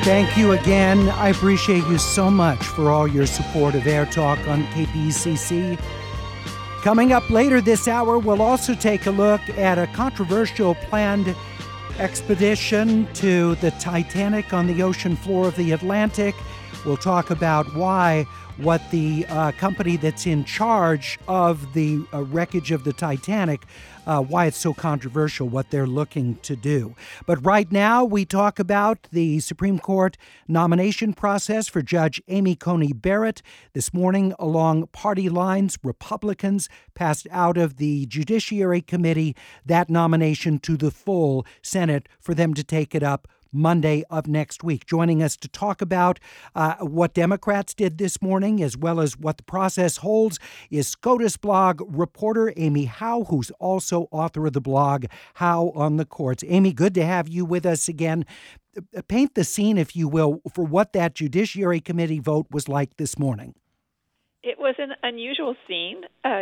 Thank you again. I appreciate you so much for all your support of Air Talk on KPCC. Coming up later this hour, we'll also take a look at a controversial planned expedition to the Titanic on the ocean floor of the Atlantic. We'll talk about what the company that's in charge of the wreckage of the Titanic, why it's so controversial, what they're looking to do. But right now, we talk about the Supreme Court nomination process for Judge Amy Coney Barrett. This morning, along party lines, Republicans passed out of the Judiciary Committee that nomination to the full Senate for them to take it up Monday of next week. Joining us to talk about what Democrats did this morning, as well as what the process holds, is SCOTUS blog reporter Amy Howe, who's also author of the blog Howe on the Courts. Amy, good to have you with us again. Paint the scene, if you will, for what that Judiciary Committee vote was like this morning. It was an unusual scene.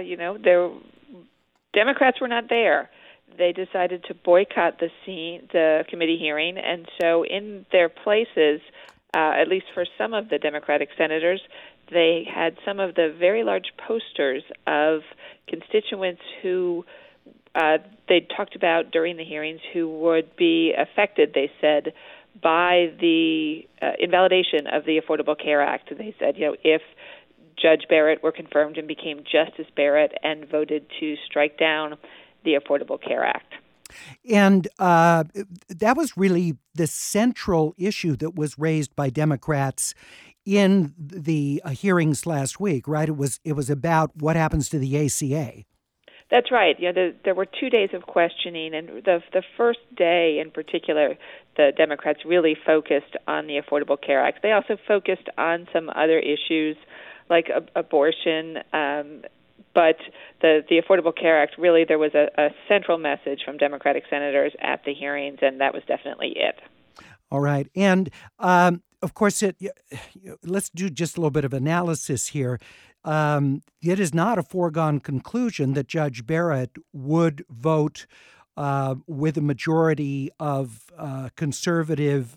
Democrats were not there. They decided to boycott the committee hearing, and so in their places, at least for some of the Democratic senators, they had some of the very large posters of constituents who they talked about during the hearings who would be affected, they said, by the invalidation of the Affordable Care Act. They said, if Judge Barrett were confirmed and became Justice Barrett and voted to strike down the Affordable Care Act. And that was really the central issue that was raised by Democrats in the hearings last week, right? It was about what happens to the ACA. That's right. There were 2 days of questioning, and the first day in particular, the Democrats really focused on the Affordable Care Act. They also focused on some other issues like abortion, but the Affordable Care Act, really, there was a central message from Democratic senators at the hearings, and that was definitely it. All right. And, of course, let's do just a little bit of analysis here. It is not a foregone conclusion that Judge Barrett would vote with a majority of conservative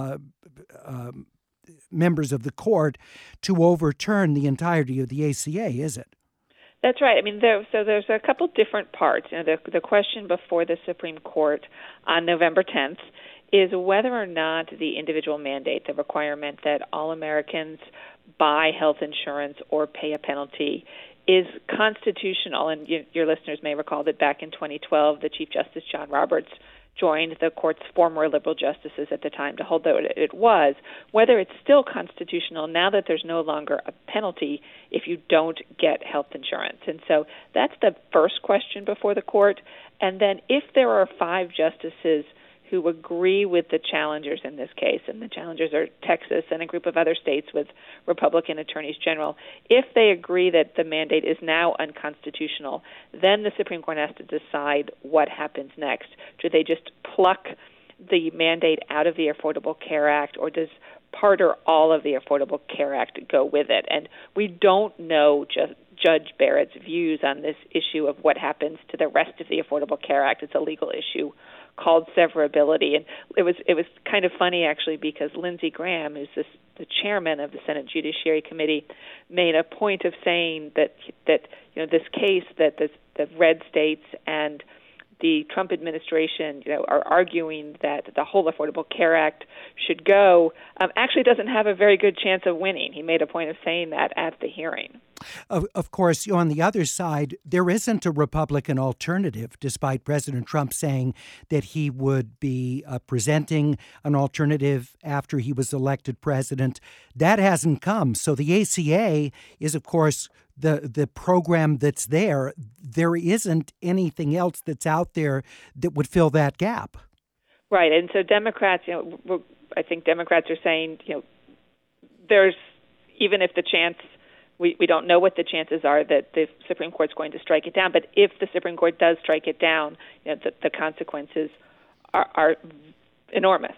members of the court to overturn the entirety of the ACA, is it? That's right. I mean, there's a couple different parts. The question before the Supreme Court on November 10th is whether or not the individual mandate, the requirement that all Americans buy health insurance or pay a penalty, is constitutional. And your listeners may recall that back in 2012, the Chief Justice John Roberts joined the court's former liberal justices at the time to hold that it was, whether it's still constitutional now that there's no longer a penalty if you don't get health insurance. And so that's the first question before the court. And then if there are 5 justices who agree with the challengers in this case, and the challengers are Texas and a group of other states with Republican attorneys general, if they agree that the mandate is now unconstitutional, then the Supreme Court has to decide what happens next. Do they just pluck the mandate out of the Affordable Care Act, or does part or all of the Affordable Care Act go with it? And we don't know Judge Barrett's views on this issue of what happens to the rest of the Affordable Care Act. It's a legal issue called severability. And it was kind of funny, actually, because Lindsey Graham, who's the chairman of the Senate Judiciary Committee, made a point of saying that this case that the red states and the Trump administration are arguing that the whole Affordable Care Act should go, actually doesn't have a very good chance of winning. He made a point of saying that at the hearing. Of course, on the other side, there isn't a Republican alternative, despite President Trump saying that he would be presenting an alternative after he was elected president. That hasn't come. So the ACA is, of course, the program that's there. There isn't anything else that's out there that would fill that gap. Right. And so Democrats, I think Democrats are saying, there's, even if the chance, we don't know what the chances are that the Supreme Court's going to strike it down, but if the Supreme Court does strike it down, the consequences are enormous.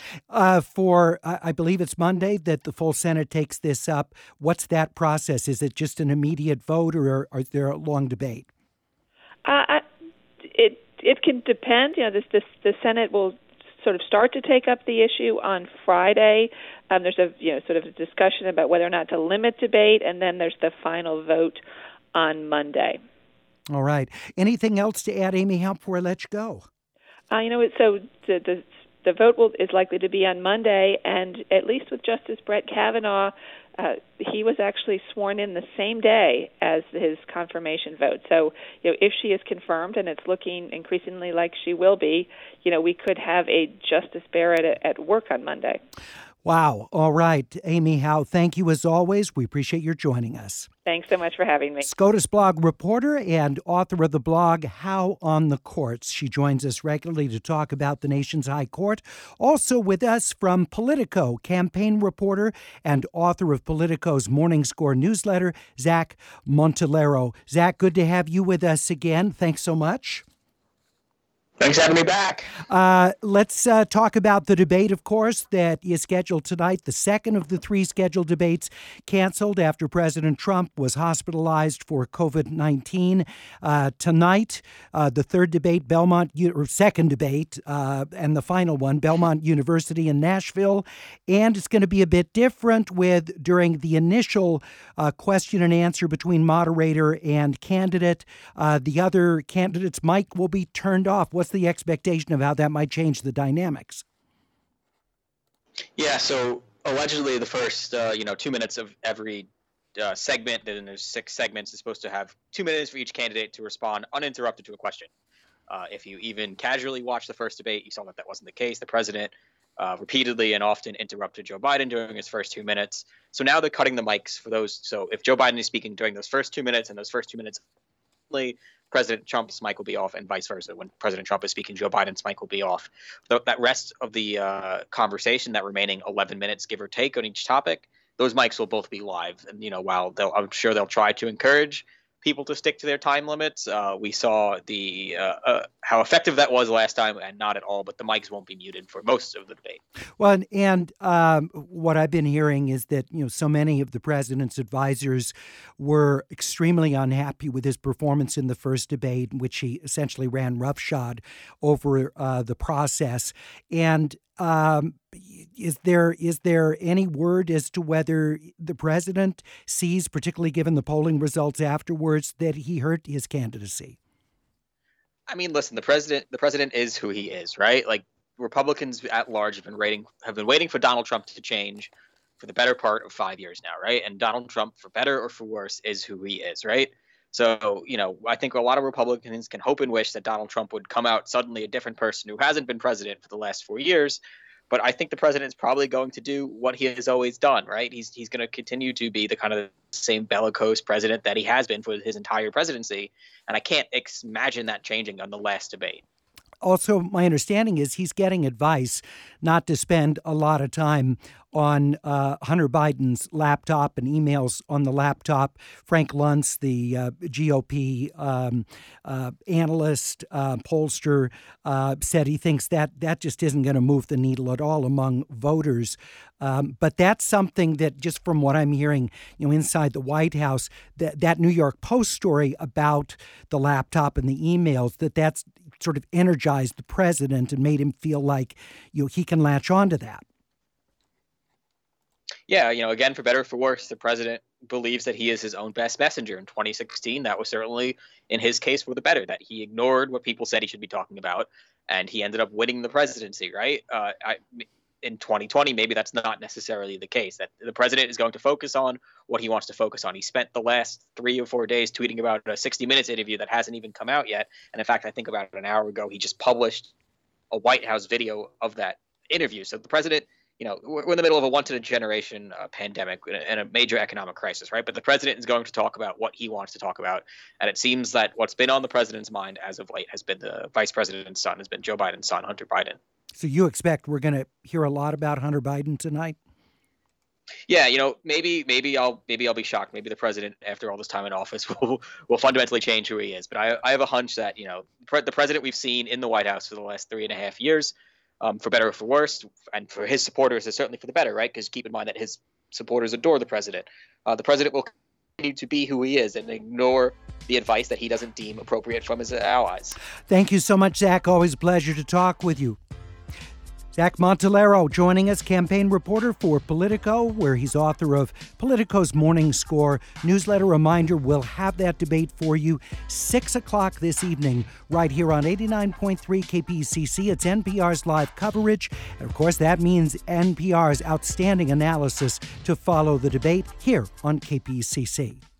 I believe it's Monday that the full Senate takes this up. What's that process? Is it just an immediate vote, or is there a long debate? It can depend. The Senate will sort of start to take up the issue on Friday. There's a sort of a discussion about whether or not to limit debate, and then there's the final vote on Monday. All right. Anything else to add, Amy Howe, before I let you go? So the vote is likely to be on Monday, and at least with Justice Brett Kavanaugh, he was actually sworn in the same day as his confirmation vote. So, if she is confirmed, and it's looking increasingly like she will be, we could have a Justice Barrett at work on Monday. Wow. All right. Amy Howe, thank you as always. We appreciate your joining us. Thanks so much for having me. SCOTUS blog reporter and author of the blog Howe on the Courts. She joins us regularly to talk about the nation's high court. Also with us from Politico, campaign reporter and author of Politico's Morning Score newsletter, Zach Montalero. Zach, good to have you with us again. Thanks so much. Thanks for having me back. Let's talk about the debate, of course, that is scheduled tonight. The second of the three scheduled debates canceled after President Trump was hospitalized for COVID-19. Tonight, the third debate, second debate, and the final one, Belmont University in Nashville. And it's going to be a bit different during the initial question and answer between moderator and candidate. The other candidate's mic will be turned off. What's the expectation of how that might change the dynamics? Yeah, so allegedly the first 2 minutes of every segment, and there's 6 segments, is supposed to have 2 minutes for each candidate to respond uninterrupted to a question. If you even casually watch the first debate, you saw that wasn't the case. The president repeatedly and often interrupted Joe Biden during his first 2 minutes. So now they're cutting the mics for those. So if Joe Biden is speaking during those first 2 minutes and those first 2 minutes only, President Trump's mic will be off, and vice versa. When President Trump is speaking, Joe Biden's mic will be off. That rest of the conversation, that remaining 11 minutes, give or take, on each topic, those mics will both be live. And, while I'm sure they'll try to encourage people to stick to their time limits, we saw how effective that was last time, and not at all, but the mics won't be muted for most of the debate. Well, and what I've been hearing is that, so many of the president's advisors were extremely unhappy with his performance in the first debate, in which he essentially ran roughshod over the process. And is there any word as to whether the president sees, particularly given the polling results afterwards, that he hurt his candidacy? I mean, listen, the president is who he is, right? Like, Republicans at large have been waiting for Donald Trump to change for the better part of 5 years now, right? And Donald Trump, for better or for worse, is who he is, right? So, I think a lot of Republicans can hope and wish that Donald Trump would come out suddenly a different person who hasn't been president for the last 4 years. But I think the president is probably going to do what he has always done, right? He's going to continue to be the kind of same bellicose president that he has been for his entire presidency. And I can't imagine that changing on the last debate. Also, my understanding is he's getting advice not to spend a lot of time on Hunter Biden's laptop and emails on the laptop. Frank Luntz, the GOP analyst, pollster, said he thinks that just isn't going to move the needle at all among voters. But that's something that, just from what I'm hearing, inside the White House, that New York Post story about the laptop and the emails, that's sort of energized the president and made him feel like he can latch on to that. Yeah, again, for better or for worse, the president believes that he is his own best messenger. In 2016, that was certainly, in his case, for the better, that he ignored what people said he should be talking about, and he ended up winning the presidency, right? In 2020, maybe that's not necessarily the case, that the president is going to focus on what he wants to focus on. He spent the last 3 or 4 days tweeting about a 60 Minutes interview that hasn't even come out yet. And in fact, I think about an hour ago, he just published a White House video of that interview. So the president, we're in the middle of a once-in-a-generation pandemic and a major economic crisis, right? But the president is going to talk about what he wants to talk about. And it seems that what's been on the president's mind as of late has been the vice president's son, has been Joe Biden's son, Hunter Biden. So you expect we're going to hear a lot about Hunter Biden tonight? Yeah, maybe I'll be shocked. Maybe the president, after all this time in office, will fundamentally change who he is. But I have a hunch that the president we've seen in the White House for the last 3.5 years, for better or for worse, and for his supporters, is certainly for the better, right? Because keep in mind that his supporters adore the president. The president will continue to be who he is and ignore the advice that he doesn't deem appropriate from his allies. Thank you so much, Zach. Always a pleasure to talk with you. Jack Montalero joining us, campaign reporter for Politico, where he's author of Politico's Morning Score. Newsletter reminder, we'll have that debate for you 6 o'clock this evening right here on 89.3 KPCC. It's NPR's live coverage. And of course, that means NPR's outstanding analysis to follow the debate here on KPCC.